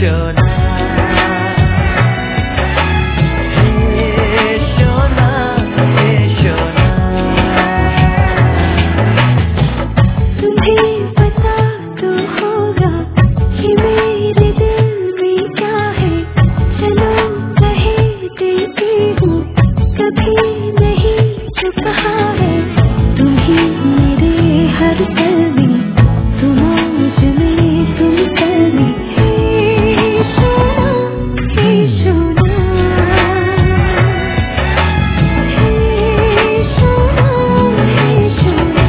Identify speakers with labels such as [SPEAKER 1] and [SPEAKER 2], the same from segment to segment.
[SPEAKER 1] शोना, हे शोना, हे शोना।
[SPEAKER 2] तुम्हें पता तो होगा कि मेरे दिल में क्या है, चलो कहे देती हूँ, कभी नहीं जो कहा है। तुम ही मेरे हर पल में, तुम आज में, तुम कल में। हे शोना, हे शोना, हे शोना, हे शोना।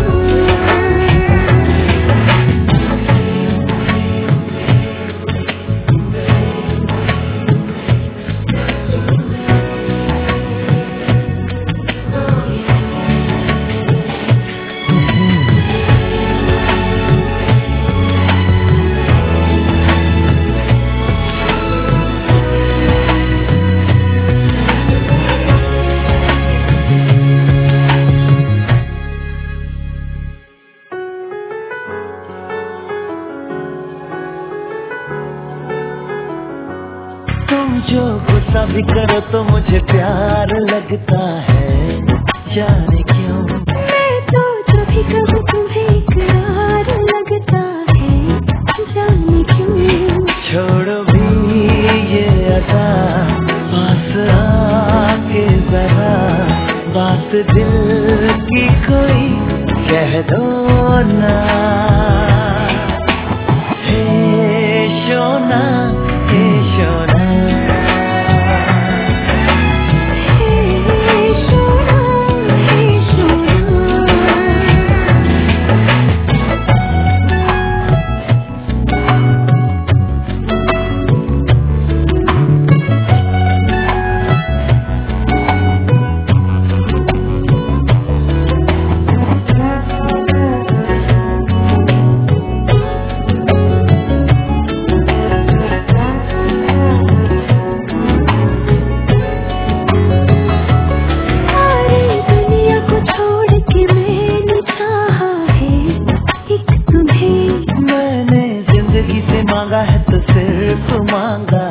[SPEAKER 1] तुम जो गुस्सा भी करो तो मुझे प्यार लगता है, जाने क्यों।
[SPEAKER 2] मैं तो जो भी कहूँ तुम्हें इकरार लगता है, जाने क्यों।
[SPEAKER 1] छोड़ो भी ये अदा, पास आके जरा बात दिल की कोई कह दो ना। हे शोना, हे शोना,
[SPEAKER 2] हे शोना, हे शोना। सारी दुनिया को छोड़ के मैंने चाहा है एक तुम्हें।
[SPEAKER 1] मैंने जिंदगी से मांगा है तो सिर्फ मांगा